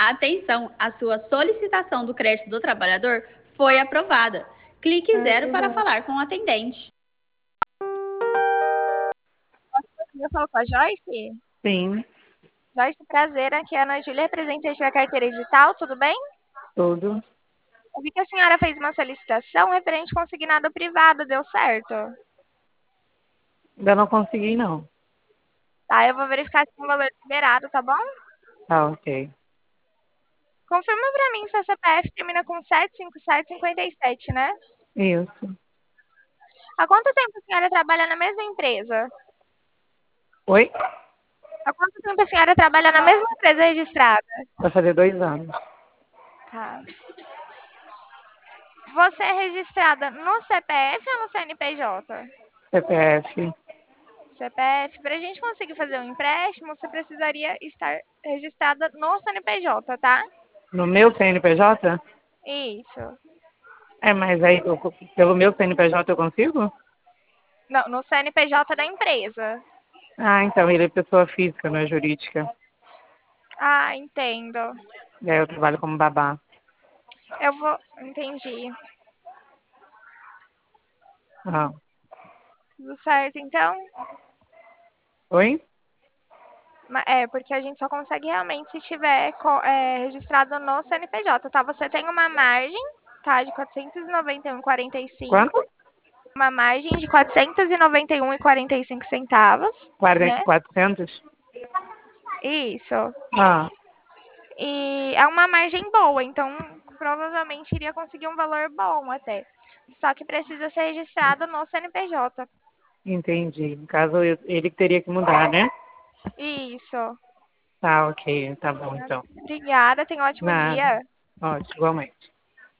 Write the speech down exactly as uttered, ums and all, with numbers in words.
Atenção, a sua solicitação do crédito do trabalhador foi aprovada. Clique zero para Uhum. falar com o atendente. Eu falo com a Joyce? Sim, Joyce, prazer. Aqui é a Ana Júlia, representante da carteira digital, tudo bem? tudo. Eu vi que a senhora fez uma solicitação referente consignado privado, deu certo? Ainda não consegui, não. Tá, eu vou verificar se tem valor liberado, tá bom? Tá, ok. Confirma pra mim se a C P F termina com sete cinco sete cinco sete, né? Isso. Há quanto tempo a senhora trabalha na mesma empresa? Oi? Há quanto tempo a senhora trabalha na mesma empresa registrada? Vai fazer dois anos. Tá. Você é registrada no C P F ou no C N P J? C P F. C P F. Para a gente conseguir fazer um empréstimo, você precisaria estar registrada no C N P J, tá? No meu C N P J? Isso. É, mas aí eu- pelo meu C N P J eu consigo? Não, no C N P J da empresa. Ah, então ele é pessoa física, não é jurídica. Ah, entendo. E aí eu trabalho como babá. Eu vou. Entendi. Ah. Tudo certo, então? Oi? Ma- É, porque a gente só consegue realmente se tiver co- é, registrado no C N P J, tá? Você tem uma margem, tá? De quatrocentos e noventa e um vírgula quarenta e cinco. Quanto? Uma margem de quatrocentos e noventa e um vírgula quarenta e cinco centavos, Quarenta- né? quatrocentos? Isso. Ah, E é uma margem boa, então provavelmente iria conseguir um valor bom até. Só que precisa ser registrado no C N P J. entendi. No caso, eu- ele que teria que mudar, né? Isso. Tá, ok. Tá bom, então. Obrigada, tenha um ótimo Nada. dia. Ótimo, igualmente.